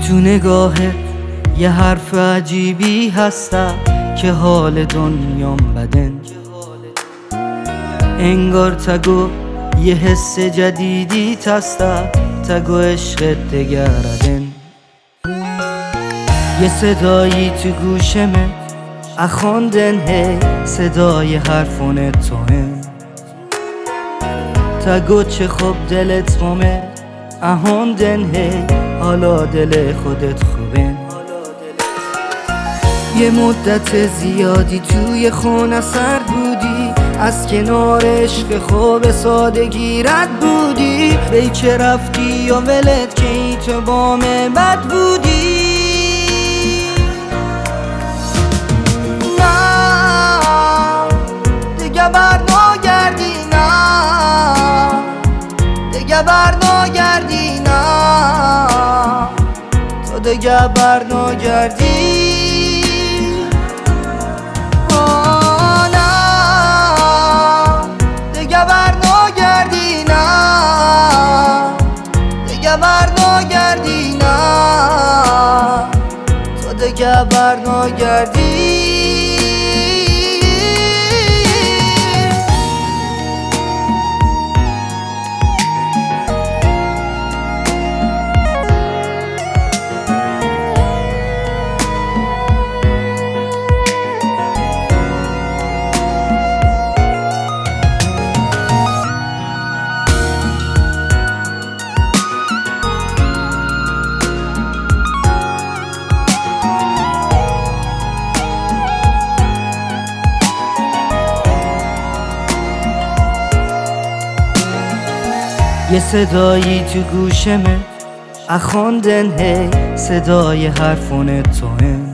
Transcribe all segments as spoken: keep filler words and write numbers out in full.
تو نگاهت یه حرف عجیبی هستا که حال دنیام بدن، انگار تگو یه حس جدیدی تستا تگو عشقت دگردن. یه صدایی تو گوشمه اخوندن، هی صدای حرفون تو هم تگو چه خوب دلت مومه اهوندن، هی حالا دل خودت خوبن. یه مدت زیادی توی خونه سرد بودی، از کنار عشق خوب سادگی رد بودی، بی چه رفتی و ولت که ای تو بام بد بودی. نه دیگه بر نگردی، نه دیگه بر نگردی، نه تو دیگه بر نگردی. دیگه بر نگردی. یه صدایی تو گوشمه اخوندن، هی صدای حرفون تو هم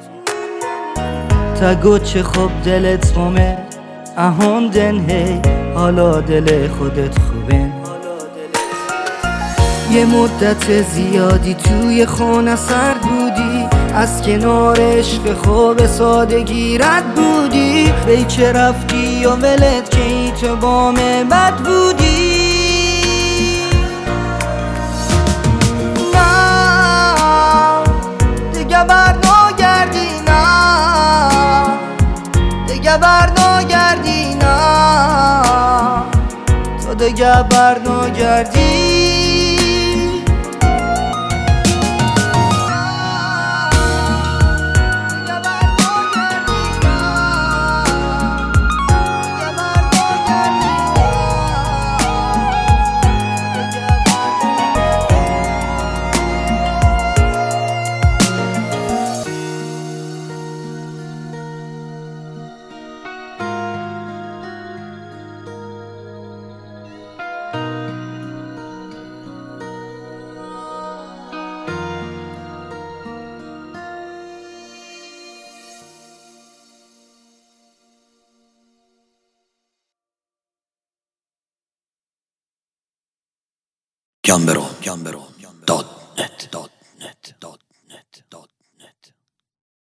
تگو چه خوب دلت مومه اهوندن، هی حالا دل خودت خوبن. یه مدت زیادی توی خونه سرد بودی، از کنار عشق خوب سادگی رد بودی، بی چه رفتی و ولت که ای تو بام بد بودی. بر نگردی، نه دیگه بر نگردی، نه تو دیگه بر نگردی. Gambero, Gambero, dot net.